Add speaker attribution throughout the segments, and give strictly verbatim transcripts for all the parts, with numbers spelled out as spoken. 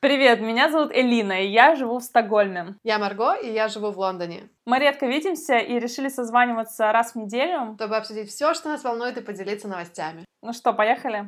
Speaker 1: Привет, меня зовут Элина, и я живу в Стокгольме.
Speaker 2: Я Марго, и я живу в Лондоне.
Speaker 1: Мы редко видимся и решили созваниваться раз в неделю,
Speaker 2: чтобы обсудить все, что нас волнует, и поделиться новостями.
Speaker 1: Ну что, поехали?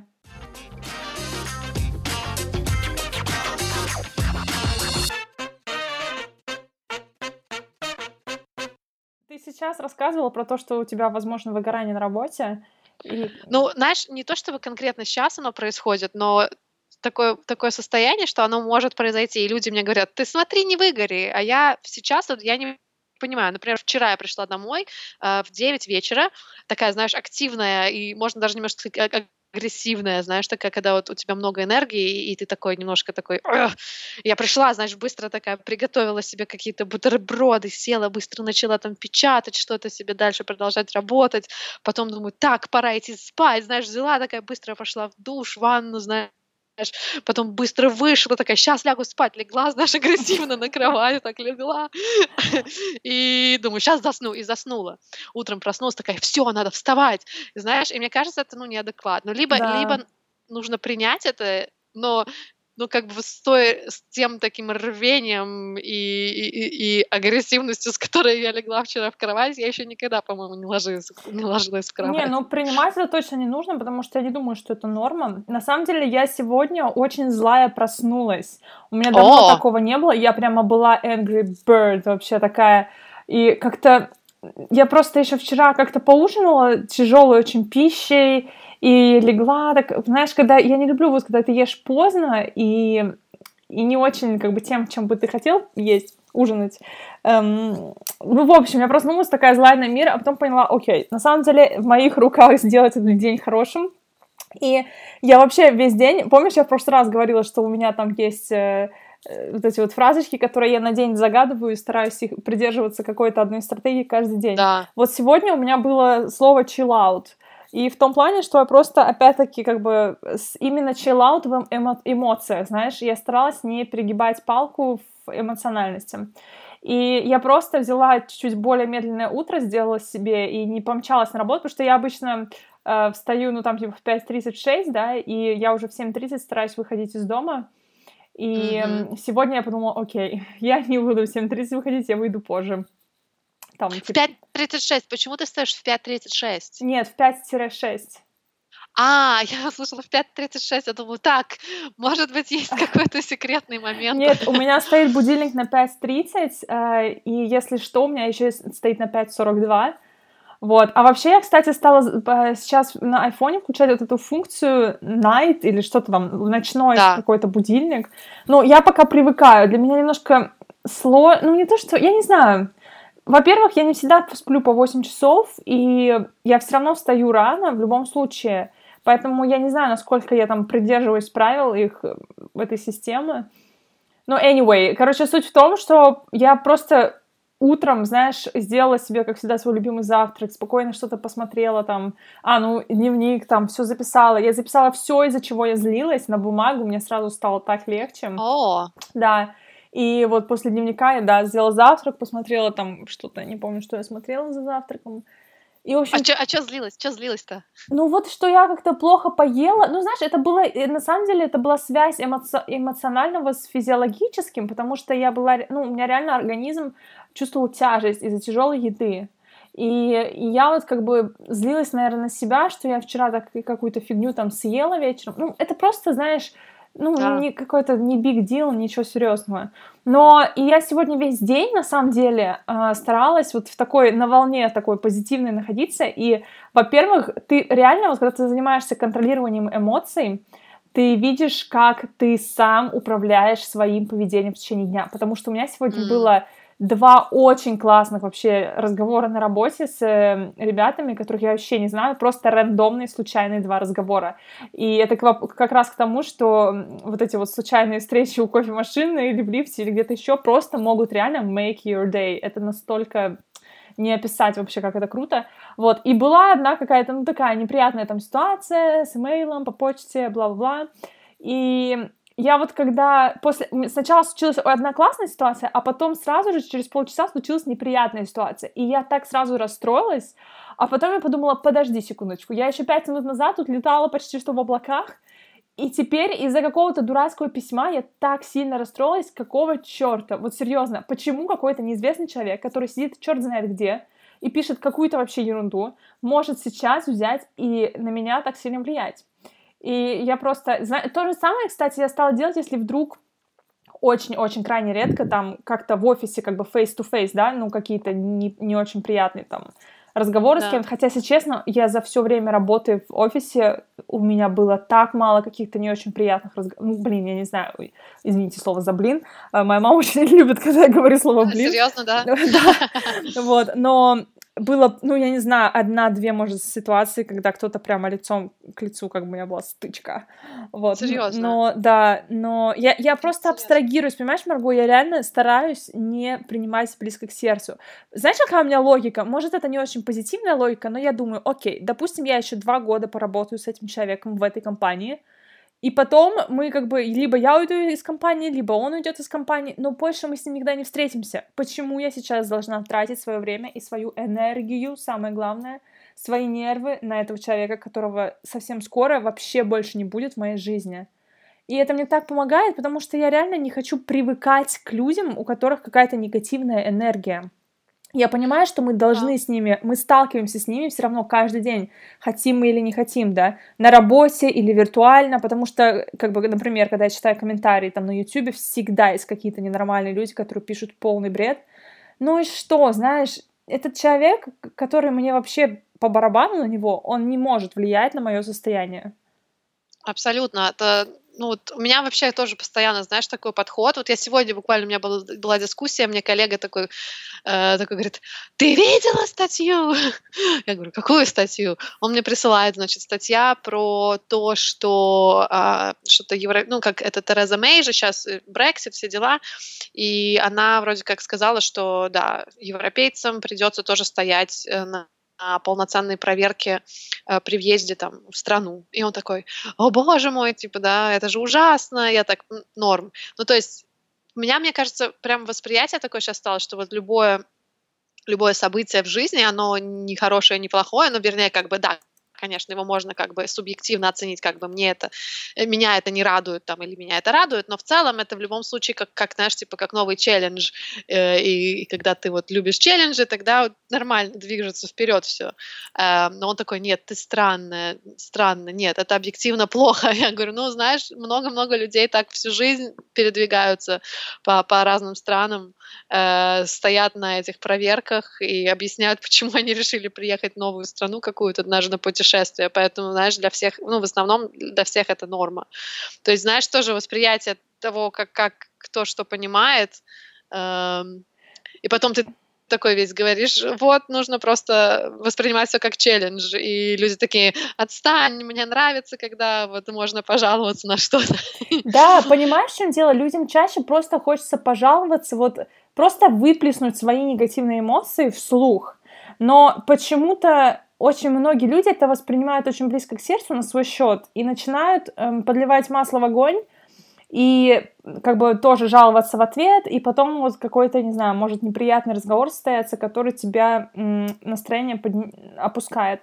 Speaker 1: Ты сейчас рассказывала про то, что у тебя, возможно, выгорание на работе. И...
Speaker 2: Ну, знаешь, не то чтобы конкретно сейчас оно происходит, но такое, такое состояние, что оно может произойти. И люди мне говорят: ты смотри, не выгори. А я сейчас, вот, я не понимаю. Например, вчера я пришла домой э, в девять вечера, такая, знаешь, активная, и можно даже немножко сказать, агрессивная, знаешь, такая, когда вот у тебя много энергии, и ты такой немножко такой... Ugh! Я пришла, знаешь, быстро такая, приготовила себе какие-то бутерброды, села, быстро начала там печатать что-то себе, дальше продолжать работать. Потом думаю, так, пора идти спать, знаешь, взяла такая, быстро пошла в душ, в ванну, знаешь, потом быстро вышла, такая, сейчас лягу спать, легла, знаешь, агрессивно на кровать, так легла, и думаю, сейчас засну, и заснула. Утром проснулась, такая, все, надо вставать, знаешь, и мне кажется, это, ну, неадекватно. Либо,
Speaker 1: Да.
Speaker 2: либо нужно принять это, но ну, как бы стоя с тем таким рвением и, и, и агрессивностью, с которой я легла вчера в кровать, я еще никогда, по-моему, не ложилась, не ложилась в кровать.
Speaker 1: Не, ну принимать это точно не нужно, потому что я не думаю, что это норма. На самом деле, я сегодня очень злая проснулась. У меня давно
Speaker 2: О!
Speaker 1: такого не было. Я прямо была angry bird вообще такая. И как-то я просто еще вчера как-то поужинала тяжелой очень пищей и легла, так, знаешь, когда я не люблю, вот когда ты ешь поздно и, и не очень как бы тем, чем бы ты хотел есть, ужинать. Эм, ну, в общем, я проснулась такая злая на мир, а потом поняла, окей, на самом деле в моих руках сделать этот день хорошим. И я вообще весь день, помнишь, я в прошлый раз говорила, что у меня там есть э, э, вот эти вот фразочки, которые я на день загадываю и стараюсь их придерживаться какой-то одной стратегии каждый день.
Speaker 2: Да.
Speaker 1: Вот сегодня у меня было слово chill out. И в том плане, что я просто, опять-таки, как бы именно chill out в эмо- эмоциях, знаешь, я старалась не перегибать палку в эмоциональности. И я просто взяла чуть-чуть более медленное утро, сделала себе и не помчалась на работу, потому что я обычно э, встаю, ну, там, типа, в пять тридцать шесть, да, и я уже в семь тридцать стараюсь выходить из дома. И
Speaker 2: Mm-hmm.
Speaker 1: сегодня я подумала, окей, я не буду в семь тридцать выходить, я выйду позже.
Speaker 2: Там, в типа... пять тридцать шесть. Почему ты стоишь в пять тридцать шесть?
Speaker 1: Нет, в пять шесть.
Speaker 2: А, я слышала в пять тридцать шесть, я думаю, так, может быть, есть какой-то секретный момент.
Speaker 1: Нет, у меня стоит будильник на пять тридцать, э, и если что, у меня еще стоит на пять сорок два. Вот. А вообще я, кстати, стала сейчас на айфоне включать вот эту функцию night или что-то там, ночной да. какой-то будильник. Но я пока привыкаю. Для меня немножко сложно. Ну, не то, что... Я не знаю. Во-первых, я не всегда сплю по восемь часов, и я все равно встаю рано в любом случае. Поэтому я не знаю, насколько я там придерживаюсь правил их, этой системы. Но anyway, короче, суть в том, что я просто утром, знаешь, сделала себе, как всегда, свой любимый завтрак, спокойно что-то посмотрела там, а, ну, дневник, там, все записала. Я записала все, из-за чего я злилась, на бумагу, мне сразу стало так легче.
Speaker 2: О!
Speaker 1: Да. И вот после дневника я, да, сделала завтрак, посмотрела там что-то, не помню, что я смотрела за завтраком.
Speaker 2: И, в общем... А что а чё злилась? Что злилась-то?
Speaker 1: Ну вот, что я как-то плохо поела. Ну, знаешь, это было, на самом деле, это была связь эмо- эмоционального с физиологическим, потому что я была, ну, у меня реально организм чувствовал тяжесть из-за тяжелой еды. И, и я вот как бы злилась, наверное, на себя, что я вчера так какую-то фигню там съела вечером. Ну, это просто, знаешь... Ну, да. не какой-то не big deal, ничего серьезного. Но и я сегодня весь день, на самом деле, старалась вот в такой, на волне такой позитивной находиться. И, во-первых, ты реально, вот когда ты занимаешься контролированием эмоций, ты видишь, как ты сам управляешь своим поведением в течение дня. Потому что у меня сегодня mm. было два очень классных вообще разговора на работе с э, ребятами, которых я вообще не знаю, просто рандомные, случайные два разговора. И это как, как раз к тому, что вот эти вот случайные встречи у кофемашины или в лифте, или где-то еще просто могут реально make your day. Это настолько... не описать вообще, как это круто. Вот. И была одна какая-то, ну, такая неприятная там ситуация с имейлом по почте, бла-бла-бла. И я вот когда... после Сначала случилась одна классная ситуация, а потом сразу же через полчаса случилась неприятная ситуация. И я так сразу расстроилась, а потом я подумала, подожди секундочку, я еще пять минут назад тут летала почти что в облаках, И теперь из-за какого-то дурацкого письма я так сильно расстроилась, какого черта? Вот серьезно, почему какой-то неизвестный человек, который сидит черт знает где и пишет какую-то вообще ерунду, может сейчас взять и на меня так сильно влиять? И я просто... То же самое, кстати, я стала делать, если вдруг очень-очень крайне редко там как-то в офисе как бы face-to-face, да, ну какие-то не, не очень приятные там разговоры
Speaker 2: Да.
Speaker 1: с кем-то. Хотя, если честно, я за все время работы в офисе, у меня было так мало каких-то не очень приятных разговоров. Ну, блин, я не знаю, извините слово за блин. Моя мама очень любит, когда я говорю слово блин.
Speaker 2: Серьезно, да?
Speaker 1: Да, вот, но было, ну, я не знаю, одна-две, может, ситуации, когда кто-то прямо лицом к лицу, как бы у меня была стычка. Вот.
Speaker 2: Серьезно?
Speaker 1: Но, да, но я, я просто абстрагируюсь, понимаешь, Марго, я реально стараюсь не принимать близко к сердцу. Знаешь, какая у меня логика? Может, это не очень позитивная логика, но я думаю, окей, допустим, я еще два года поработаю с этим человеком в этой компании, и потом мы как бы, либо я уйду из компании, либо он уйдет из компании, но больше мы с ним никогда не встретимся. Почему я сейчас должна тратить свое время и свою энергию, самое главное, свои нервы на этого человека, которого совсем скоро вообще больше не будет в моей жизни? И это мне так помогает, потому что я реально не хочу привыкать к людям, у которых какая-то негативная энергия. Я понимаю, что мы должны
Speaker 2: Да.
Speaker 1: с ними, мы сталкиваемся с ними все равно каждый день, хотим мы или не хотим, да, на работе или виртуально, потому что, как бы, например, когда я читаю комментарии там на Ютубе, всегда есть какие-то ненормальные люди, которые пишут полный бред. Ну и что, знаешь, этот человек, который мне вообще по барабану на него, он не может влиять на мое состояние.
Speaker 2: Абсолютно. Это, ну, вот у меня вообще тоже постоянно, знаешь, такой подход. Вот я сегодня буквально, у меня была, была дискуссия, мне коллега такой, э, такой говорит, ты видела статью? Я говорю, какую статью? Он мне присылает, значит, статья про то, что а, что-то евро... ну, как это Тереза Мэй же сейчас, Брексит, все дела, и она вроде как сказала, что, да, европейцам придется тоже стоять э, на на полноценной проверке э, при въезде там в страну. И он такой, о боже мой, типа, да, это же ужасно, я так, «М, норм». Ну, то есть у меня, мне кажется, прям восприятие такое сейчас стало, что вот любое, любое событие в жизни, оно не хорошее, не плохое, но, вернее, как бы, да, конечно, его можно как бы субъективно оценить, как бы мне это, э, меня это не радует там, или меня это радует, но в целом это в любом случае как, как знаешь, типа как новый челлендж, э, и, и когда ты вот любишь челленджи, тогда вот нормально движется вперед все. Э, но он такой, нет, ты странная, странно, нет, это объективно плохо. Я говорю, ну, знаешь, много-много людей так всю жизнь передвигаются по, по разным странам, э, стоят на этих проверках и объясняют, почему они решили приехать в новую страну какую-то даже на путешествие. Поэтому, знаешь, для всех, ну, в основном для всех это норма. То есть, знаешь, тоже восприятие того, как, как кто что понимает, эм, и потом ты такой весь говоришь, вот, нужно просто воспринимать все как челлендж, и люди такие, отстань, мне нравится, когда вот можно пожаловаться на что-то.
Speaker 1: Да, понимаешь, в чем дело? Людям чаще просто хочется пожаловаться, вот просто выплеснуть свои негативные эмоции вслух. Но почему-то очень многие люди это воспринимают очень близко к сердцу на свой счет и начинают эм, подливать масло в огонь и как бы тоже жаловаться в ответ, и потом вот какой-то, не знаю, может неприятный разговор состояться, который тебя м, настроение подни- опускает.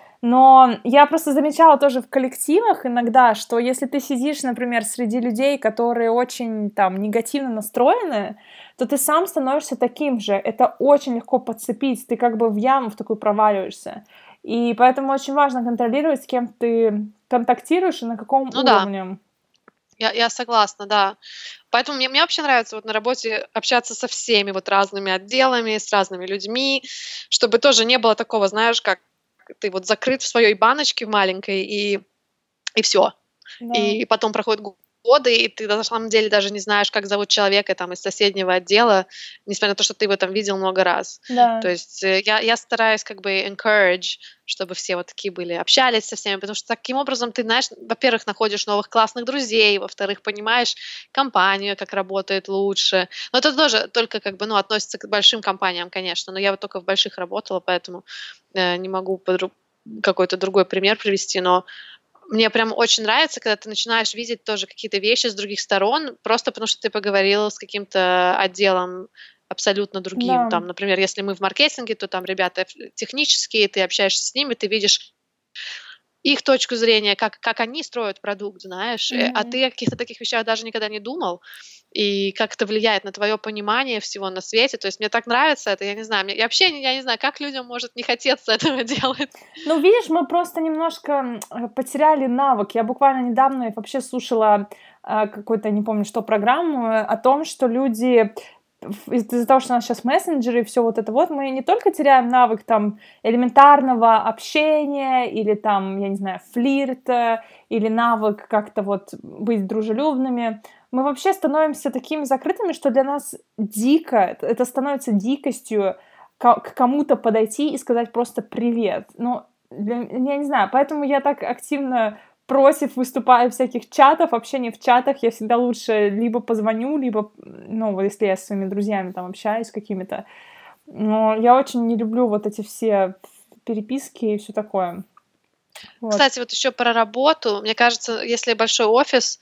Speaker 1: Но я просто замечала тоже в коллективах иногда, что если ты сидишь, например, среди людей, которые очень там негативно настроены, то ты сам становишься таким же. Это очень легко подцепить, ты как бы в яму в такую проваливаешься. И поэтому очень важно контролировать, с кем ты контактируешь и на каком
Speaker 2: Ну да,
Speaker 1: уровне.
Speaker 2: я, я согласна, да. Поэтому мне, мне вообще нравится вот на работе общаться со всеми вот разными отделами, с разными людьми, чтобы тоже не было такого, знаешь, как ты вот закрыт в своей баночке маленькой, и, и все.
Speaker 1: Да,
Speaker 2: И потом проходят го- годы, и ты на самом деле даже не знаешь, как зовут человека там из соседнего отдела, несмотря на то, что ты его там видел много раз. То
Speaker 1: да,
Speaker 2: есть э, я, я стараюсь как бы encourage, чтобы все вот такие были, общались со всеми, потому что таким образом ты, знаешь, во-первых, находишь новых классных друзей, во-вторых, понимаешь компанию, как работает лучше. Но это тоже только как бы, ну, относится к большим компаниям, конечно, но я вот только в больших работала, поэтому э, не могу подру- какой-то другой пример привести, но мне прям очень нравится, когда ты начинаешь видеть тоже какие-то вещи с других сторон, просто потому что ты поговорил с каким-то отделом абсолютно другим.
Speaker 1: да.
Speaker 2: Там, например, если мы в маркетинге, то там ребята ф- технические, ты общаешься с ними, ты видишь их точку зрения, как, как они строят продукт, знаешь, mm-hmm. а ты о каких-то таких вещах даже никогда не думал, и как это влияет на твое понимание всего на свете. То есть мне так нравится это, я не знаю, мне, я вообще я не знаю, как людям может не хотеться этого делать.
Speaker 1: Ну, видишь, мы просто немножко потеряли навык. Я буквально недавно вообще слушала э, какую-то, не помню что, программу о том, что люди... из-за того, что у нас сейчас мессенджеры и все вот это вот, мы не только теряем навык там элементарного общения или там, я не знаю, флирта, или навык как-то вот быть дружелюбными, мы вообще становимся такими закрытыми, что для нас дико, это становится дикостью к кому-то подойти и сказать просто «привет». Ну, я не знаю, поэтому я так активно... против выступаю в всяких чатах, общения в чатах, я всегда лучше либо позвоню, либо, ну, если я с своими друзьями там общаюсь какими-то. Но я очень не люблю вот эти все переписки и все такое.
Speaker 2: Вот. Кстати, вот еще про работу. Мне кажется, если большой офис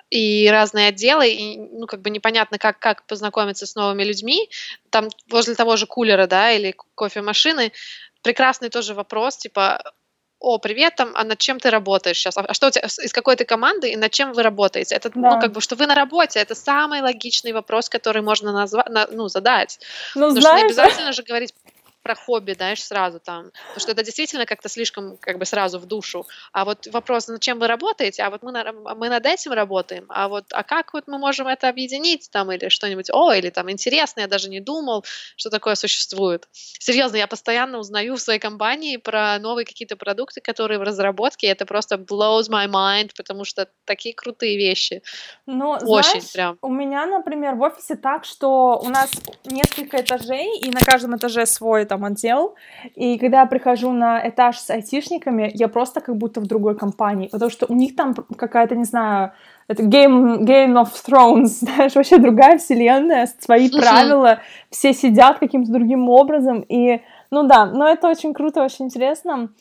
Speaker 2: и разные отделы, и, ну, как бы непонятно, как, как познакомиться с новыми людьми, там возле того же кулера, да, или кофемашины, прекрасный тоже вопрос, типа... О, привет, там, а над чем ты работаешь сейчас? А что у тебя, из какой ты команды и над чем вы работаете? Это, да. ну, как бы, что вы на работе, это самый логичный вопрос, который можно назва- на, ну, задать.
Speaker 1: Ну,
Speaker 2: Потому
Speaker 1: знаешь...
Speaker 2: что не обязательно же говорить про хобби, знаешь, сразу там, потому что это действительно как-то слишком, как бы, сразу в душу. А вот вопрос, над чем вы работаете, а вот мы, на, мы над этим работаем, а вот, а как вот мы можем это объединить там или что-нибудь, о, или там интересно, я даже не думал, что такое существует. Серьезно, я постоянно узнаю в своей компании про новые какие-то продукты, которые в разработке, и это просто blows my mind, потому что такие крутые вещи.
Speaker 1: Ну,
Speaker 2: очень
Speaker 1: знаешь,
Speaker 2: прям.
Speaker 1: У меня, например, в офисе так, что у нас несколько этажей, и на каждом этаже свой там отдел, и когда я прихожу на этаж с айтишниками, я просто как будто в другой компании, потому что у них там какая-то, не знаю, это Game, Game of Thrones, знаешь, вообще другая вселенная, свои правила, все сидят каким-то другим образом, и, ну да, но это очень круто, очень интересно.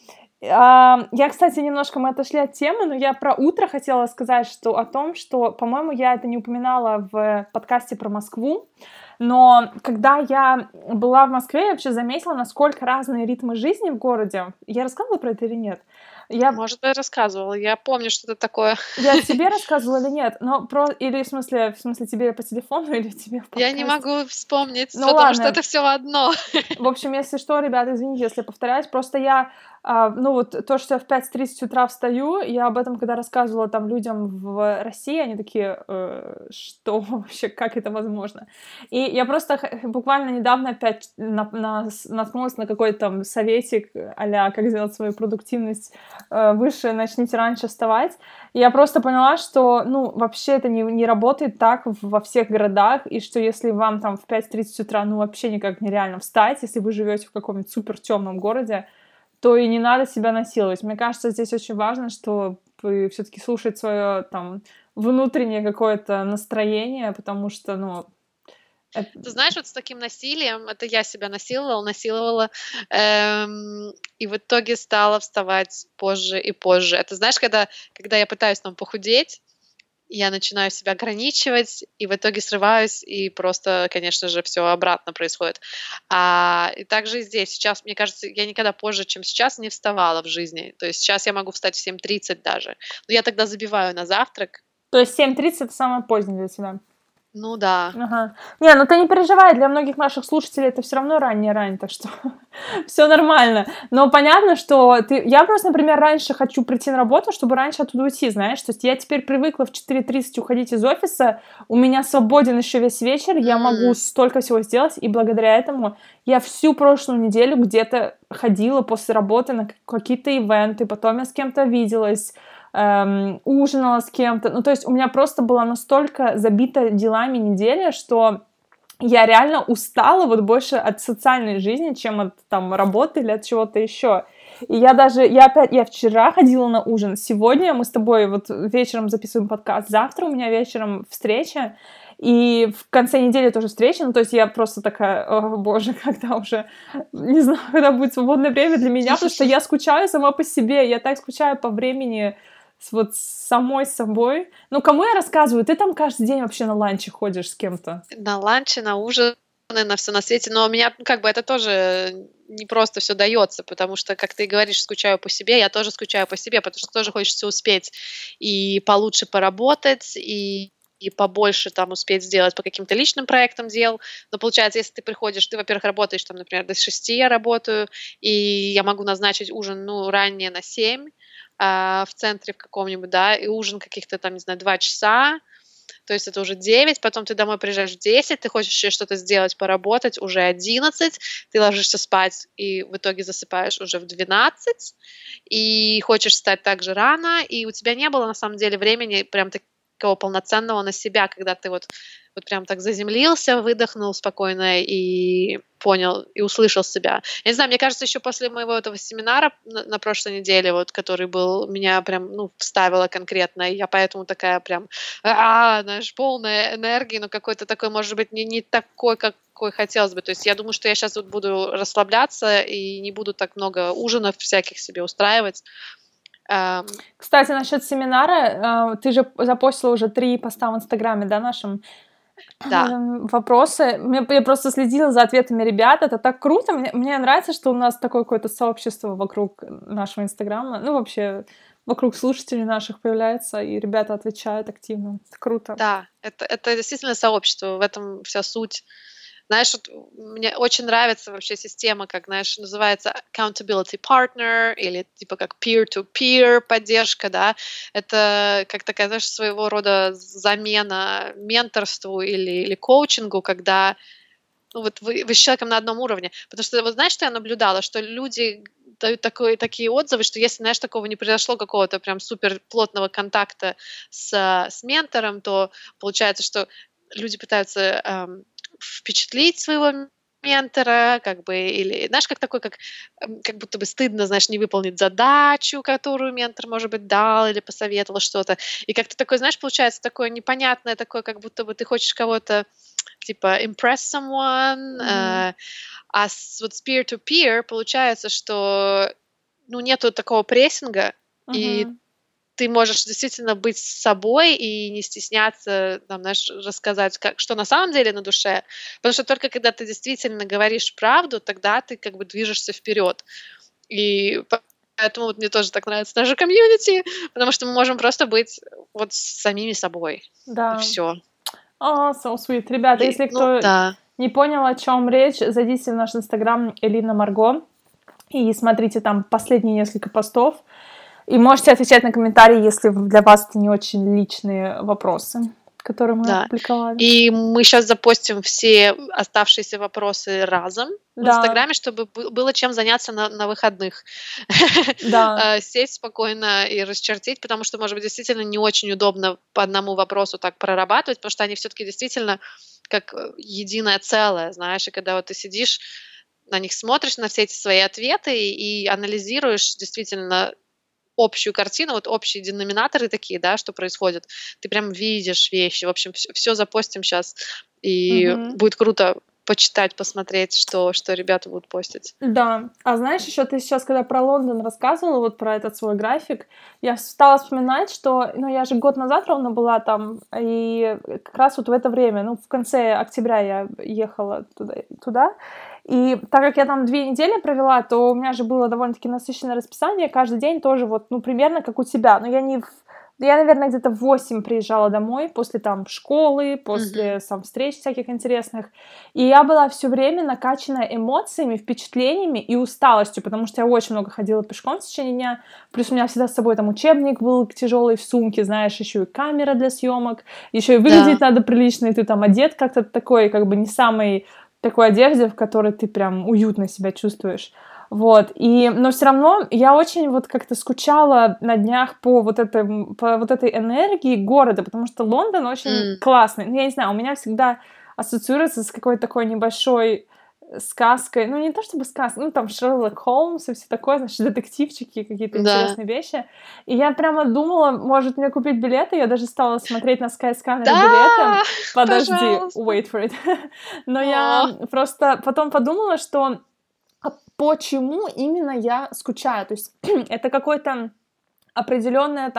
Speaker 1: Я, кстати, немножко мы отошли от темы, но я про утро хотела сказать, что о том, что, по-моему, я это не упоминала в подкасте про Москву, но когда я была в Москве, я вообще заметила, насколько разные ритмы жизни в городе. Я рассказывала про это или нет? Я...
Speaker 2: Может быть, рассказывала. Я помню, что это такое.
Speaker 1: Я тебе рассказывала или нет? Но про... Или в смысле, в смысле тебе по телефону или тебе в подкасте?
Speaker 2: Я не могу вспомнить,
Speaker 1: ну,
Speaker 2: потому
Speaker 1: ладно.
Speaker 2: что это все одно.
Speaker 1: В общем, если что, ребята, извините, если повторяюсь. Просто я, а, ну вот то, что я в пять тридцать утра встаю, я об этом когда рассказывала там людям в России, они такие, э, что вообще, как это возможно? И я просто буквально недавно опять на, на, наткнулась на какой-то там советик а-ля как сделать свою продуктивность выше, начните раньше вставать. И я просто поняла, что, ну, вообще это не, не работает так во всех городах, и что если вам там в пять тридцать утра, ну, вообще никак нереально встать, если вы живете в каком-нибудь супер темном городе, то и не надо себя насиловать. Мне кажется, здесь очень важно, что вы все-таки слушаете свое там внутреннее какое-то настроение, потому что, ну,
Speaker 2: Это... Ты знаешь, вот с таким насилием, это я себя насиловала, насиловала, эм, и в итоге стала вставать позже и позже. Это знаешь, когда, когда я пытаюсь там похудеть, я начинаю себя ограничивать, и в итоге срываюсь, и просто, конечно же, все обратно происходит. А, и также и здесь. Сейчас, мне кажется, я никогда позже, чем сейчас, не вставала в жизни. То есть сейчас я могу встать в семь тридцать даже. Но я тогда забиваю на завтрак.
Speaker 1: То есть семь тридцать это самое позднее для тебя?
Speaker 2: Ну да.
Speaker 1: Ага. Не, ну ты не переживай, для многих наших слушателей это все равно раннее рань, так что все нормально. Но понятно, что ты... Я просто, например, раньше хочу прийти на работу, чтобы раньше оттуда уйти, знаешь, то есть я теперь привыкла в четыре тридцать уходить из офиса, у меня свободен еще весь вечер, я mm. могу столько всего сделать, и благодаря этому я всю прошлую неделю где-то ходила после работы на какие-то ивенты, потом я с кем-то виделась, Эм, ужинала с кем-то, ну, то есть у меня просто была настолько забита делами неделя, что я реально устала вот больше от социальной жизни, чем от там работы или от чего-то еще. И я даже, я опять, я вчера ходила на ужин, сегодня мы с тобой вот вечером записываем подкаст, завтра у меня вечером встреча, и в конце недели тоже встреча, ну, то есть я просто такая, о, боже, когда уже, не знаю, когда будет свободное время для меня, потому что я скучаю сама по себе, я так скучаю по времени с вот самой собой. Ну, кому я рассказываю? Ты там каждый день вообще на ланче ходишь с кем-то?
Speaker 2: На ланче, на ужин. на все на свете, но у меня, ну, как бы, это тоже не просто все дается, потому что, как ты говоришь, скучаю по себе, я тоже скучаю по себе, потому что тоже хочется успеть и получше поработать, и и побольше там успеть сделать по каким-то личным проектам дел. Но получается, если ты приходишь, ты, во-первых, работаешь там, например, до шести я работаю, и я могу назначить ужин, ну, ранее на семь а, в центре в каком-нибудь, да, и ужин каких-то там, не знаю, два часа, то есть это уже девять, потом ты домой приезжаешь в десять, ты хочешь еще что-то сделать, поработать, уже одиннадцать, ты ложишься спать и в итоге засыпаешь уже в двенадцать, и хочешь встать так же рано, и у тебя не было на самом деле времени прям такого полноценного на себя, когда ты вот, вот прям так заземлился, выдохнул спокойно и понял, и услышал себя. Я не знаю, мне кажется, еще после моего этого семинара на, на прошлой неделе, вот, который был, меня прям, ну, вставило конкретно, и я поэтому такая прям, а, знаешь, полная энергии, но какой-то такой, может быть, не, не такой, какой хотелось бы. То есть я думаю, что я сейчас вот буду расслабляться и не буду так много ужинов всяких себе устраивать. Um,
Speaker 1: Кстати, насчет семинара, ты же запостила уже три поста в Инстаграме, да, нашем?
Speaker 2: Да.
Speaker 1: Вопросы. Я просто следила за ответами ребят, это так круто. Мне, мне нравится, что у нас такое какое-то сообщество вокруг нашего Инстаграма, ну, вообще, вокруг слушателей наших появляется, и ребята отвечают активно. Это круто.
Speaker 2: Да, это, это действительно сообщество, в этом вся суть. Знаешь, вот мне очень нравится вообще система, как, знаешь, называется accountability partner или типа как peer-to-peer поддержка, да. Это как такая, знаешь, своего рода замена менторству или, или коучингу, когда ну, вот вы, вы с человеком на одном уровне. Потому что, вот знаешь, что я наблюдала? Что люди дают такой, такие отзывы, что если, знаешь, такого не произошло, какого-то прям супер плотного контакта с, с ментором, то получается, что люди пытаются эм, впечатлить своего ментора, как бы, или, знаешь, как такой, как, как будто бы стыдно, знаешь, не выполнить задачу, которую ментор, может быть, дал или посоветовал что-то. И как-то такой, знаешь, получается такое непонятное, такое, как будто бы ты хочешь кого-то, типа, impress someone,
Speaker 1: Mm-hmm.
Speaker 2: э, а с, вот с peer-to-peer получается, что, ну, нету такого прессинга,
Speaker 1: Mm-hmm.
Speaker 2: и ты можешь действительно быть с собой и не стесняться, там, знаешь, рассказать, как, что на самом деле на душе. Потому что только когда ты действительно говоришь правду, тогда ты как бы движешься вперед. И поэтому вот мне тоже так нравится наше комьюнити, потому что мы можем просто быть вот с самими собой.
Speaker 1: Да.
Speaker 2: И все.
Speaker 1: Oh, so sweet. Ребята,
Speaker 2: и,
Speaker 1: если
Speaker 2: ну,
Speaker 1: кто
Speaker 2: да.
Speaker 1: не понял, о чем речь, зайдите в наш инстаграм Элина Марго и смотрите там последние несколько постов. И можете отвечать на комментарии, если для вас это не очень личные вопросы, которые мы
Speaker 2: да.
Speaker 1: опубликовали.
Speaker 2: И мы сейчас запостим все оставшиеся вопросы разом в
Speaker 1: да.
Speaker 2: Инстаграме, чтобы было чем заняться на, на выходных.
Speaker 1: Да.
Speaker 2: Сесть спокойно и расчертить, потому что, может быть, действительно не очень удобно по одному вопросу так прорабатывать, потому что они все-таки действительно как единое целое, знаешь, и когда вот ты сидишь, на них смотришь, на все эти свои ответы и, и анализируешь действительно общую картину, вот общие деноминаторы такие, да, что происходит. Ты прям видишь вещи. В общем, все, все запостим сейчас. И
Speaker 1: Угу.
Speaker 2: будет круто почитать, посмотреть, что, что ребята будут постить.
Speaker 1: Да. А знаешь, еще ты сейчас, когда про Лондон рассказывала, вот про этот свой график, я стала вспоминать, что, ну, я же год назад ровно была там, и как раз вот в это время, ну, в конце октября я ехала туда, туда. И так как я там две недели провела, то у меня же было довольно-таки насыщенное расписание, каждый день тоже вот, ну, примерно как у тебя, но я не... Я, наверное, где-то в восемь приезжала домой после там школы, после
Speaker 2: Мгм.
Speaker 1: сам встреч всяких интересных. И я была все время накачана эмоциями, впечатлениями и усталостью, потому что я очень много ходила пешком в течение дня. Плюс у меня всегда с собой там учебник был тяжелый в сумке, знаешь, еще и камера для съемок, еще и выглядеть
Speaker 2: Да.
Speaker 1: надо прилично, и ты там одет как-то такой, как бы не самой такой одежде, в которой ты прям уютно себя чувствуешь. Вот, и, но все равно я очень вот как-то скучала на днях по вот этой, по вот этой энергии города, потому что Лондон очень
Speaker 2: Mm.
Speaker 1: классный. Ну, я не знаю, у меня всегда ассоциируется с какой-то такой небольшой сказкой, ну, не то чтобы сказка, ну, там Шерлок Холмс и все такое, значит, детективчики, какие-то
Speaker 2: Да.
Speaker 1: интересные вещи. И я прямо думала, может, мне купить билеты, я даже стала смотреть на Skyscanner
Speaker 2: Да,
Speaker 1: билеты. Подожди,
Speaker 2: пожалуйста.
Speaker 1: wait for it. Но
Speaker 2: О.
Speaker 1: я просто потом подумала, что а почему именно я скучаю? То есть это какое-то определенное там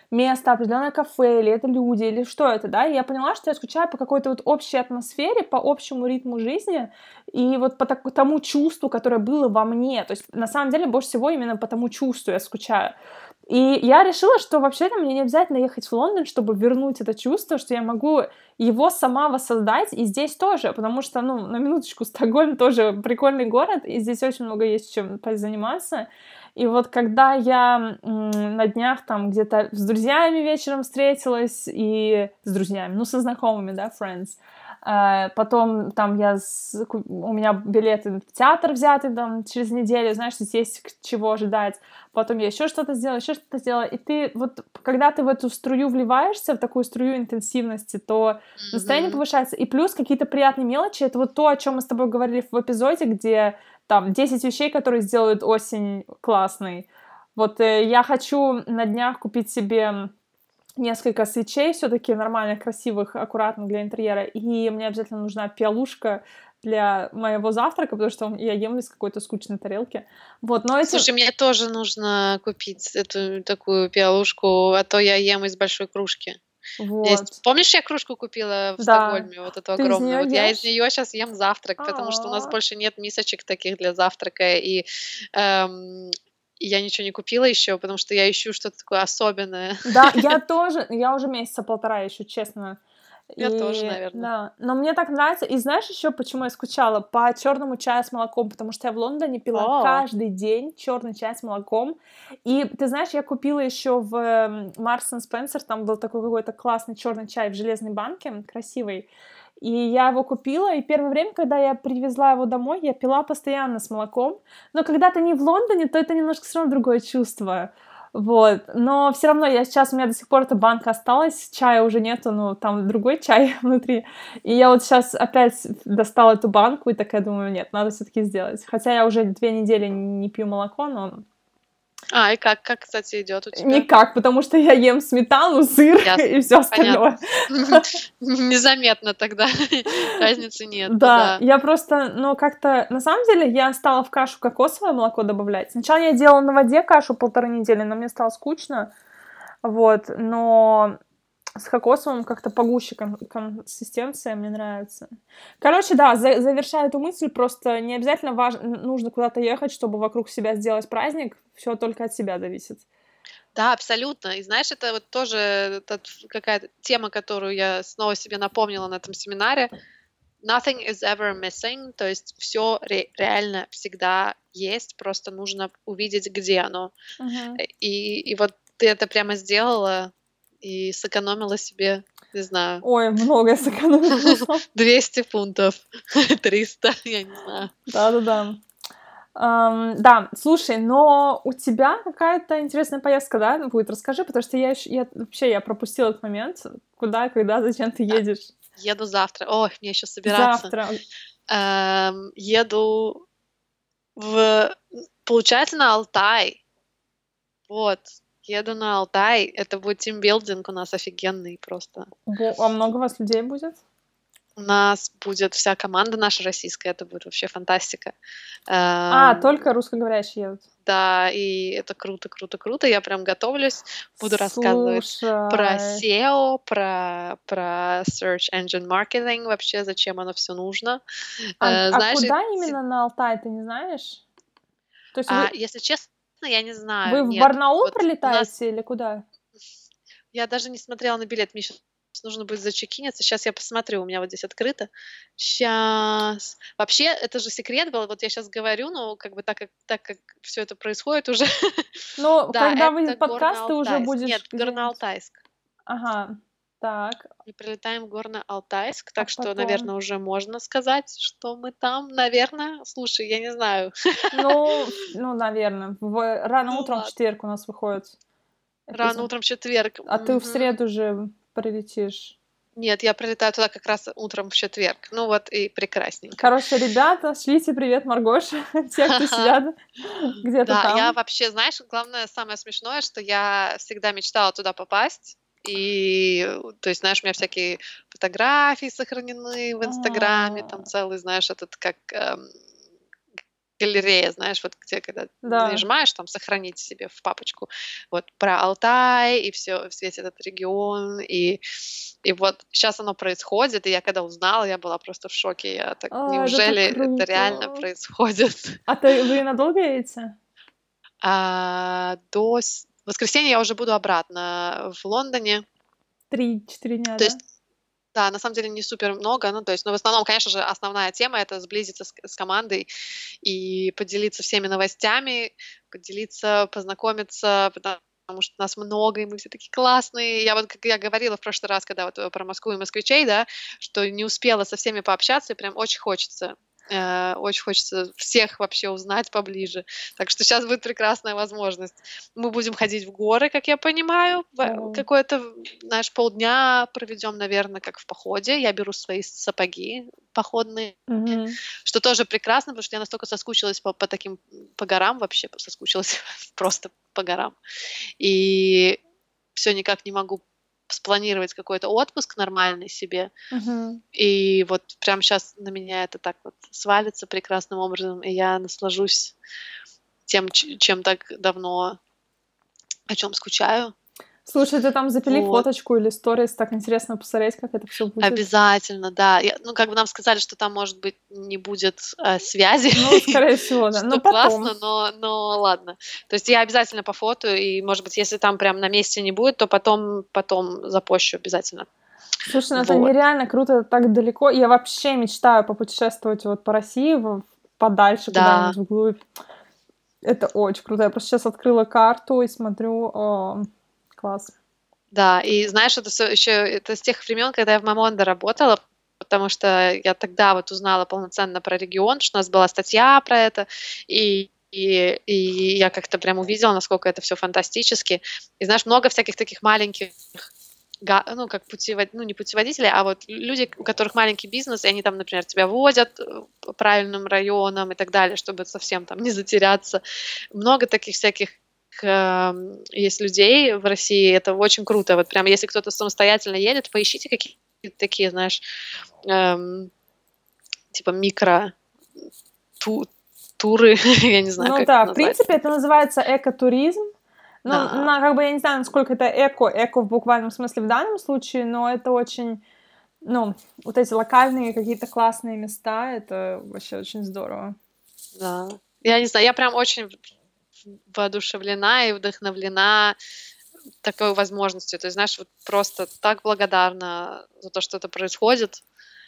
Speaker 1: место, определенное кафе, или это люди, или что это, да, и я поняла, что я скучаю по какой-то вот общей атмосфере, по общему ритму жизни, и вот по так- тому чувству, которое было во мне, то есть на самом деле больше всего именно по тому чувству я скучаю. И я решила, что вообще-то мне не обязательно ехать в Лондон, чтобы вернуть это чувство, что я могу его сама воссоздать и здесь тоже, потому что, ну, на минуточку, Стокгольм тоже прикольный город, и здесь очень много есть чем заниматься. И вот когда я м, на днях там где-то с друзьями вечером встретилась, и с друзьями, ну, со знакомыми, да, friends, а, потом там я с- ку- у меня билеты в театр взяты там через неделю, знаешь, здесь есть к- чего ожидать. Потом я еще что-то сделала, еще что-то сделала. И ты вот, когда ты в эту струю вливаешься, в такую струю интенсивности, то настроение
Speaker 2: Мгм.
Speaker 1: повышается. И плюс какие-то приятные мелочи. Это вот то, о чем мы с тобой говорили в эпизоде, где там десять вещей, которые сделают осень классной. Вот э, я хочу на днях купить себе несколько свечей все-таки нормальных, красивых, аккуратных для интерьера. И мне обязательно нужна пиалушка для моего завтрака, потому что я ем из какой-то скучной тарелки. Вот, но эти...
Speaker 2: Слушай, мне тоже нужно купить эту такую пиалушку, а то я ем из большой кружки. Есть.
Speaker 1: Вот.
Speaker 2: Помнишь, я кружку купила в
Speaker 1: Да.
Speaker 2: Стокгольме, вот эту
Speaker 1: Ты из
Speaker 2: огромную?
Speaker 1: нее
Speaker 2: Вот я из
Speaker 1: ешь?
Speaker 2: нее сейчас ем завтрак, потому что у нас
Speaker 1: А.
Speaker 2: больше нет мисочек таких для завтрака, и эм, я ничего не купила еще, потому что я ищу что-то такое особенное.
Speaker 1: Да, я тоже, я уже месяца полтора ищу, честно.
Speaker 2: Я тоже,
Speaker 1: И
Speaker 2: наверное.
Speaker 1: да, но мне так нравится. И знаешь еще, почему я скучала? По черному чаю с молоком, потому что я в Лондоне пила
Speaker 2: О,
Speaker 1: каждый день черный чай с молоком. И ты знаешь, я купила еще в эм, Marks and Spencer, там был такой какой-то классный черный чай в железной банке, красивый. И я его купила, и первое время, когда я привезла его домой, я пила постоянно с молоком. Но когда ты не в Лондоне, то это немножко все равно другое чувство. Вот, но все равно я сейчас, у меня до сих пор эта банка осталась, чая уже нету, но там другой чай внутри, и я вот сейчас опять достала эту банку и такая думаю, нет, надо все-таки сделать, хотя я уже две недели не пью молоко, но
Speaker 2: а, и как, как, кстати, идет у тебя?
Speaker 1: никак, потому что я ем сметану, сыр и
Speaker 2: Ясно,
Speaker 1: все
Speaker 2: понятно.
Speaker 1: остальное.
Speaker 2: Незаметно тогда, разницы нет, ну
Speaker 1: Да,
Speaker 2: да.
Speaker 1: я просто, ну, как-то, на самом деле, я стала в кашу кокосовое молоко добавлять. Сначала я делала на воде кашу полторы недели, но мне стало скучно, вот, но с кокосовым как-то погуще кон- консистенция, мне нравится. Короче, да, за- завершая эту мысль, просто не обязательно важ- нужно куда-то ехать, чтобы вокруг себя сделать праздник, все только от себя зависит.
Speaker 2: Да, абсолютно. И знаешь, это вот тоже тот какая-то тема, которую я снова себе напомнила на этом семинаре. Nothing is ever missing, то есть все реально всегда есть, просто нужно увидеть, где оно.
Speaker 1: Мгм.
Speaker 2: Э, И, и вот ты это прямо сделала и сэкономила себе, не знаю,
Speaker 1: Ой, много я сэкономила.
Speaker 2: двести фунтов, триста, я не знаю.
Speaker 1: Да-да-да. Ам, да, слушай, но у тебя какая-то интересная поездка, да, будет? Расскажи, потому что я, ещё- я вообще я пропустила этот момент. Куда, когда, зачем ты
Speaker 2: Да,
Speaker 1: едешь?
Speaker 2: еду завтра. Ой, мне еще собираться.
Speaker 1: Завтра.
Speaker 2: Эм, еду в, получается, на Алтай. Вот, еду на Алтай. Это будет тимбилдинг у нас офигенный просто.
Speaker 1: Бо- А много у вас людей будет?
Speaker 2: У нас будет вся команда наша российская, это будет вообще фантастика.
Speaker 1: А,
Speaker 2: Эм,
Speaker 1: только русскоговорящие едут.
Speaker 2: да, и это круто, круто, круто. Я прям готовлюсь, буду рассказывать про
Speaker 1: Слушай,
Speaker 2: сео, про, про Search Engine Marketing, вообще зачем оно все нужно.
Speaker 1: а,
Speaker 2: Э,
Speaker 1: а
Speaker 2: знаешь, и
Speaker 1: куда
Speaker 2: те-
Speaker 1: именно на Алтай, ты не знаешь? То есть
Speaker 2: а,
Speaker 1: вы,
Speaker 2: если честно, я не
Speaker 1: вы
Speaker 2: знаю,
Speaker 1: в
Speaker 2: нет.
Speaker 1: Барнаул
Speaker 2: Вот у нас
Speaker 1: прилетаете или куда?
Speaker 2: Я даже не смотрела на билет, мне сейчас нужно будет зачекиниться. Сейчас я посмотрю, у меня вот здесь открыто. Сейчас. Вообще, это же секрет был, вот я сейчас говорю, но как бы так как так как всё это происходит уже.
Speaker 1: Ну,
Speaker 2: Да,
Speaker 1: когда выйдет
Speaker 2: это
Speaker 1: подкаст, ты уже
Speaker 2: Горно-Алтайск. Нет,
Speaker 1: будешь где-нибудь.
Speaker 2: Горно-Алтайск.
Speaker 1: Ага, так,
Speaker 2: Мы прилетаем в Горно-Алтайск,
Speaker 1: а
Speaker 2: так что,
Speaker 1: потом?
Speaker 2: наверное, уже можно сказать, что мы там, наверное. Слушай, я не знаю.
Speaker 1: Ну, в- ну, наверное. Рано
Speaker 2: Ну
Speaker 1: утром в
Speaker 2: ладно.
Speaker 1: четверг у нас выходит
Speaker 2: Рано
Speaker 1: эпизод.
Speaker 2: утром в четверг.
Speaker 1: А ты в
Speaker 2: Мгм.
Speaker 1: среду же прилетишь.
Speaker 2: Нет, я прилетаю туда как раз утром в четверг. Ну вот и прекрасненько.
Speaker 1: Короче, ребята, шлите привет Маргоше, те, кто сидят где-то
Speaker 2: Да, я
Speaker 1: там.
Speaker 2: вообще, знаешь, главное, самое смешное, что я всегда мечтала туда попасть. И, э, то есть, знаешь, у меня всякие фотографии сохранены в Инстаграме, там
Speaker 1: А,
Speaker 2: целый, знаешь, этот как эм, галерея, знаешь, вот где, когда
Speaker 1: Да.
Speaker 2: нажимаешь, там, сохранить себе в папочку, вот, про Алтай и все, весь этот регион, и, и вот сейчас оно происходит, и я когда узнала, я была просто в шоке, я так,
Speaker 1: А, это так
Speaker 2: неужели это реально
Speaker 1: круто.
Speaker 2: происходит?
Speaker 1: А ты, вы надолго едете?
Speaker 2: А, до с- воскресенья я уже буду обратно в Лондоне,
Speaker 1: Три-четыре дня,
Speaker 2: то
Speaker 1: да?
Speaker 2: есть да, на самом деле не супер много, ну, то есть, но в основном, конечно же, основная тема — это сблизиться с с командой и поделиться всеми новостями, поделиться, познакомиться, потому что нас много, и мы все такие классные. Я вот, как я говорила в прошлый раз, когда вот, э, про Москву и москвичей, да, что не успела со всеми пообщаться, и прям очень хочется. Э, очень хочется всех вообще узнать поближе. Так что сейчас будет прекрасная возможность. Мы будем ходить в горы, как я понимаю, в
Speaker 1: О.
Speaker 2: какое-то, знаешь, полдня проведем, наверное, как в походе. Я беру свои сапоги походные,
Speaker 1: Мгм.
Speaker 2: что тоже прекрасно, потому что я настолько соскучилась по, по таким, по горам вообще, соскучилась просто по горам. И все никак не могу спланировать какой-то отпуск нормальный себе.
Speaker 1: Мгм.
Speaker 2: И вот прямо сейчас на меня это так вот свалится прекрасным образом, и я наслажусь тем, ч- чем так давно, о чем скучаю.
Speaker 1: Слушай, ты там запили
Speaker 2: Вот.
Speaker 1: фоточку или сторис, так интересно посмотреть, как это все будет.
Speaker 2: Обязательно, да. Я- ну, как бы нам сказали, что там, может быть, не будет э, связи,
Speaker 1: Ну, скорее всего, да.
Speaker 2: что
Speaker 1: Но потом.
Speaker 2: классно, но, но ладно. То есть я обязательно по фото, и, может быть, если там прям на месте не будет, то потом, потом запощу обязательно.
Speaker 1: Слушай, ну это
Speaker 2: Вот.
Speaker 1: нереально круто, это так далеко. Я вообще мечтаю попутешествовать вот по России, в- подальше
Speaker 2: Да,
Speaker 1: куда-нибудь вглубь. Это очень круто. Я просто сейчас открыла карту и смотрю. О, класс.
Speaker 2: да. И знаешь, это все еще это с тех времен, когда я в Мамондо работала, потому что я тогда вот узнала полноценно про регион, что у нас была статья про это, и и, и я как-то прям увидела, насколько это все фантастически. И знаешь, много всяких таких маленьких га ну, как путевод ну, не путеводители, а вот люди, у которых маленький бизнес, и они там, например, тебя водят, э, по правильным районам и так далее, чтобы совсем там не затеряться. Много таких всяких, эм, есть людей в России, это очень круто. Вот прям если кто-то самостоятельно едет, поищите какие-то такие, знаешь, эм, типа микро ту туры, я не знаю,
Speaker 1: Ну
Speaker 2: как это
Speaker 1: да, в
Speaker 2: назвать.
Speaker 1: принципе, это называется экотуризм. Ну,
Speaker 2: Да,
Speaker 1: на, как бы я не знаю, насколько это эко, эко в буквальном смысле в данном случае, но это очень, ну, вот эти локальные какие-то классные места, это вообще очень здорово.
Speaker 2: да. Я не знаю, я прям очень воодушевлена и вдохновлена такой возможностью. То есть, знаешь, вот просто так благодарна за то, что это происходит.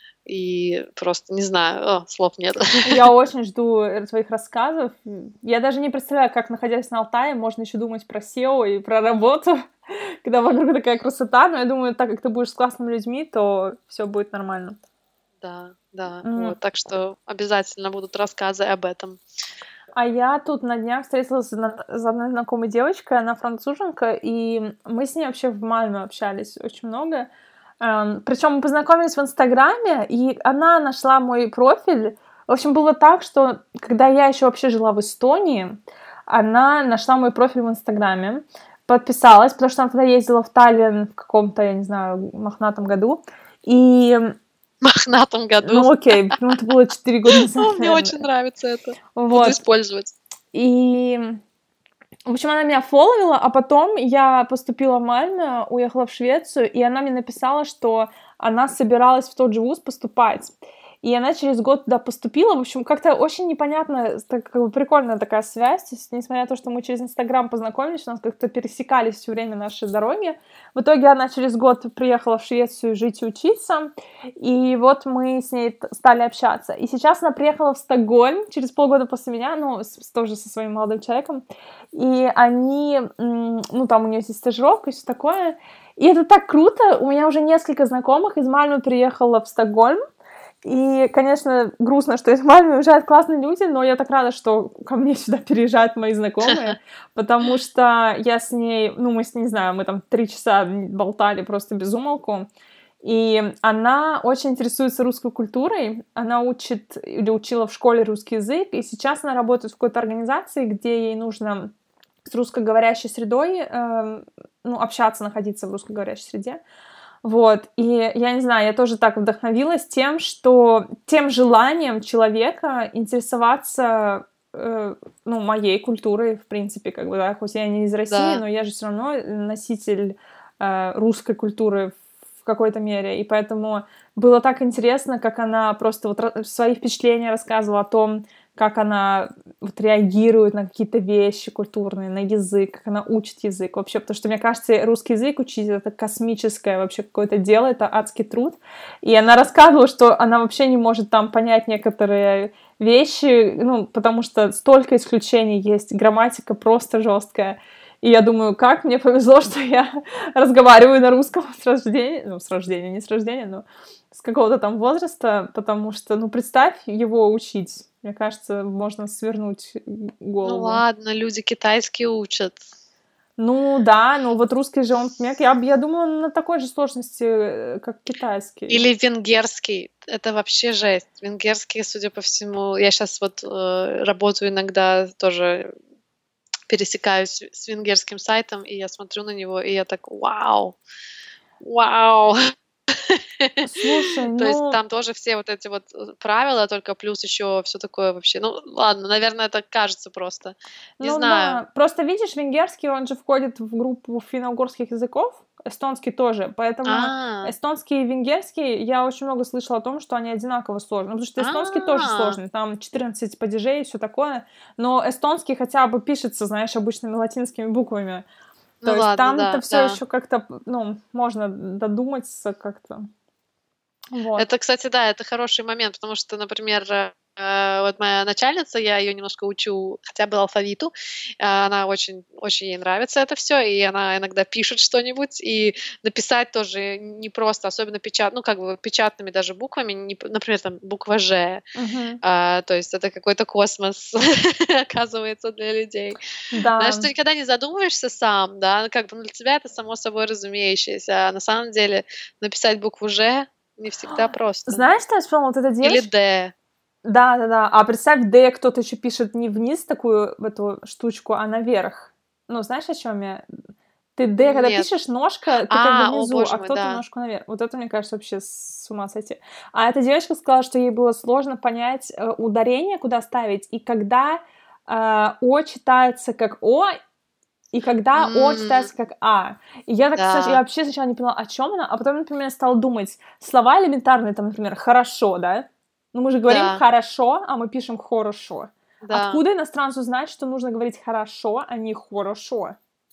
Speaker 2: И просто не знаю, о, слов нет.
Speaker 1: Я очень жду э, твоих рассказов. Я даже не представляю, как, находясь на Алтае, можно еще думать про сео и про работу, когда вокруг такая красота. Но я думаю, так как ты будешь с классными людьми, то все будет нормально.
Speaker 2: Да, да,
Speaker 1: М.
Speaker 2: вот. Так что обязательно будут рассказы об этом.
Speaker 1: А я тут на днях встретилась с одно- с одной знакомой девочкой, она француженка, и мы с ней вообще в Мальме общались очень много. Причем мы познакомились в Инстаграме, и она нашла мой профиль. В общем, было так, что когда я еще вообще жила в Эстонии, она нашла мой профиль в Инстаграме, подписалась, потому что она тогда ездила в Таллин в каком-то, я не знаю, мохнатом году. И,
Speaker 2: В мохнатом году.
Speaker 1: ну окей, ну это было четыре года назад,
Speaker 2: О, мне очень
Speaker 1: наверное.
Speaker 2: нравится это. Буду
Speaker 1: Вот.
Speaker 2: использовать.
Speaker 1: И, в общем, она меня фоловила, а потом я поступила в Мальме, уехала в Швецию, и она мне написала, что она собиралась в тот же вуз поступать. И она через год туда поступила. В общем, как-то очень непонятно, так, как бы прикольная такая связь. То есть, несмотря на то, что мы через Инстаграм познакомились, у нас как-то пересекались все время наши дороги. В итоге она через год приехала в Швецию жить и учиться. И вот мы с ней т- стали общаться. И сейчас она приехала в Стокгольм через полгода после меня, ну, с- с- тоже со своим молодым человеком. И они, м, ну, там у нее есть стажировка и все такое. И это так круто. У меня уже несколько знакомых из Мальмы приехала в Стокгольм. И, конечно, грустно, что из Мальмы уезжают классные люди, но я так рада, что ко мне сюда переезжают мои знакомые, потому что я с ней, ну, мы с ней, не знаю, мы там три часа болтали просто без умолку, и она очень интересуется русской культурой, она учит или учила в школе русский язык, и сейчас она работает в какой-то организации, где ей нужно с русскоговорящей средой, э, ну, общаться, находиться в русскоговорящей среде. Вот, и я не знаю, я тоже так вдохновилась тем, что тем желанием человека интересоваться э, ну, моей культуры, в принципе, как бы, да, хоть я не из России,
Speaker 2: Да.
Speaker 1: но я же все равно носитель э, русской культуры в какой-то мере, и поэтому было так интересно, как она просто вот ра- свои впечатления рассказывала о том, как она вот реагирует на какие-то вещи культурные, на язык, как она учит язык вообще, потому что, мне кажется, русский язык учить — это космическое вообще какое-то дело, это адский труд, и она рассказывала, что она вообще не может там понять некоторые вещи, ну, потому что столько исключений есть, грамматика просто жесткая, и я думаю, как мне повезло, что я разговариваю на русском с рождения, ну, с рождения, не с рождения, но с какого-то там возраста, потому что, ну, представь его учить. Мне кажется, можно свернуть
Speaker 2: Ну
Speaker 1: голову.
Speaker 2: ладно, люди китайский учат.
Speaker 1: Ну да, но вот русский же он, я, я, я думаю, он на такой же сложности, э, как китайский.
Speaker 2: Или венгерский. Это вообще жесть. Венгерский, судя по всему, я сейчас вот э, работаю иногда тоже, пересекаюсь с венгерским сайтом, и я смотрю на него, и я так, вау, вау.
Speaker 1: Слушай,
Speaker 2: То есть
Speaker 1: ну,
Speaker 2: там тоже все вот эти вот э, правила, только плюс еще все такое вообще. Ну ладно, наверное, это кажется просто. Не
Speaker 1: ну
Speaker 2: знаю.
Speaker 1: да, просто видишь, венгерский, он же входит в группу финно-угорских языков, эстонский тоже, поэтому
Speaker 2: А,
Speaker 1: эстонский и венгерский, я очень много слышала о том, что они одинаково сложны, ну, потому что эстонский тоже
Speaker 2: а,
Speaker 1: сложный, там четырнадцать падежей и все такое, но эстонский хотя бы пишется, знаешь, обычными латинскими буквами,
Speaker 2: ну
Speaker 1: то есть
Speaker 2: ладно,
Speaker 1: там-то
Speaker 2: да,
Speaker 1: все
Speaker 2: да.
Speaker 1: еще как-то, ну, можно додуматься как-то, вот.
Speaker 2: Это, кстати, да, это хороший момент, потому что, например, э, э, вот моя начальница, я ее немножко учу хотя бы алфавиту, э, она очень, очень ей нравится это все, и она иногда пишет что-нибудь, и написать тоже непросто, особенно печат, ну, как бы печатными даже буквами, не п- например, там буква Ж,
Speaker 1: Мгм.
Speaker 2: а, то есть это какой-то космос, оказывается, для людей. Знаешь,
Speaker 1: Да.
Speaker 2: ты никогда не задумываешься сам, да, ну, как бы ну, для тебя это само собой разумеющееся, а на самом деле написать букву Ж не всегда просто.
Speaker 1: Знаешь, что я вспомнила? Вот эта
Speaker 2: Или
Speaker 1: девочка.
Speaker 2: Д.
Speaker 1: Да-да-да. А представь, Д кто-то еще пишет не вниз такую эту штучку, а наверх. Ну, знаешь, о чем я? Ты Д, когда
Speaker 2: Нет.
Speaker 1: пишешь, ножка, ты как бы
Speaker 2: А, о
Speaker 1: внизу,
Speaker 2: боже
Speaker 1: а
Speaker 2: мой,
Speaker 1: кто-то
Speaker 2: да.
Speaker 1: ножку наверх. Вот это, мне кажется, вообще с ума сойти. А эта девочка сказала, что ей было сложно понять э, ударение, куда ставить, и когда э, О читается как О, и когда О
Speaker 2: М,
Speaker 1: читается как А. И я так, кстати, я
Speaker 2: да,
Speaker 1: вообще сначала не поняла, о чем она, а потом, например, стала думать, слова элементарные, там, например, «хорошо», да? Ну, мы же говорим
Speaker 2: да,
Speaker 1: «хорошо», а мы пишем «хорошо».
Speaker 2: да.
Speaker 1: Откуда иностранцу знать, что нужно говорить «хорошо», а не «хорошо»?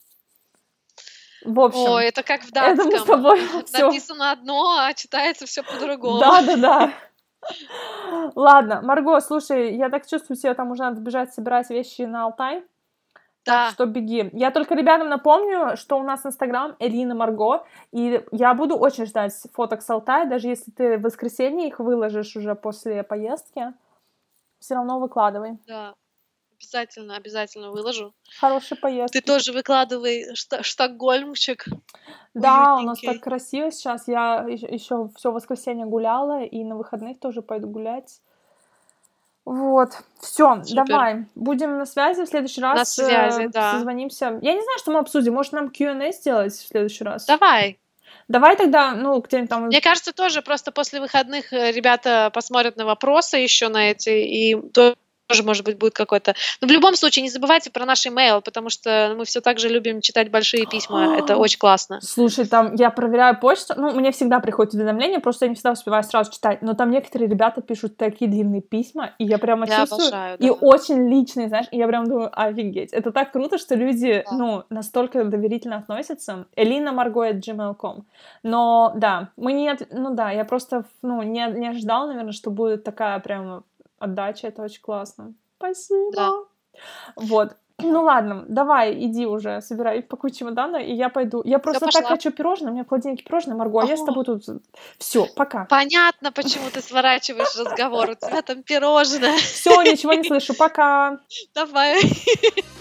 Speaker 1: В общем,
Speaker 2: Ой, это как в
Speaker 1: это мы с
Speaker 2: датском.
Speaker 1: тобой все.
Speaker 2: Написано одно, а читается все по-другому.
Speaker 1: Да-да-да. Ладно, Марго, слушай, я так чувствую, тебе там уже надо бежать собирать вещи на Алтай. Так
Speaker 2: Да,
Speaker 1: что беги. Я только ребятам напомню, что у нас Инстаграм Элина Марго, и я буду очень ждать фоток с Алтая, даже если ты в воскресенье их выложишь уже после поездки, все равно выкладывай.
Speaker 2: да. Обязательно, обязательно выложу.
Speaker 1: Хорошей
Speaker 2: Ты
Speaker 1: поездки.
Speaker 2: тоже выкладывай шта- штокгольмчик
Speaker 1: Да, у нас так
Speaker 2: уютненький.
Speaker 1: красиво сейчас. Я еще все воскресенье гуляла, и на выходных тоже пойду гулять. Вот, все,
Speaker 2: Супер.
Speaker 1: давай, будем на связи в следующий
Speaker 2: На
Speaker 1: раз,
Speaker 2: связи,
Speaker 1: э,
Speaker 2: да.
Speaker 1: созвонимся. Я не знаю, что мы обсудим, может, нам кью энд эй сделать в следующий раз?
Speaker 2: Давай.
Speaker 1: Давай тогда, ну, где-нибудь там.
Speaker 2: Мне кажется, тоже просто после выходных э, ребята посмотрят на вопросы еще на эти, и то- тоже, может быть, будет какой-то... Но в любом случае, не забывайте про наш имейл, потому что мы все так же любим читать большие письма. Это очень классно.
Speaker 1: Слушай, там я проверяю почту, ну, мне всегда приходят уведомления, просто я не всегда успеваю сразу читать, но там некоторые ребята пишут такие длинные письма, и я прямо
Speaker 2: Я
Speaker 1: чувствую,
Speaker 2: обожаю,
Speaker 1: и
Speaker 2: да.
Speaker 1: очень личные, знаешь, и я прям думаю, офигеть, это так круто, что люди,
Speaker 2: Да.
Speaker 1: ну, настолько доверительно относятся. элина марго at gmail точка com. Но, да, мы не, от- ну, да, я просто, ну, не, не ожидала, наверное, что будет такая прям отдача, это очень классно. Спасибо.
Speaker 2: Да.
Speaker 1: Вот. Ну ладно, давай, иди уже, собирай, пакуй чемоданы, и я пойду. Я
Speaker 2: Все,
Speaker 1: просто так
Speaker 2: пошла.
Speaker 1: хочу пирожное, у меня в холодильнике пирожное, Марго, а я с
Speaker 2: О,
Speaker 1: тобой тут... Все, пока.
Speaker 2: понятно, почему ты сворачиваешь разговор. У тебя там пирожное.
Speaker 1: Все, ничего не слышу, пока.
Speaker 2: Давай.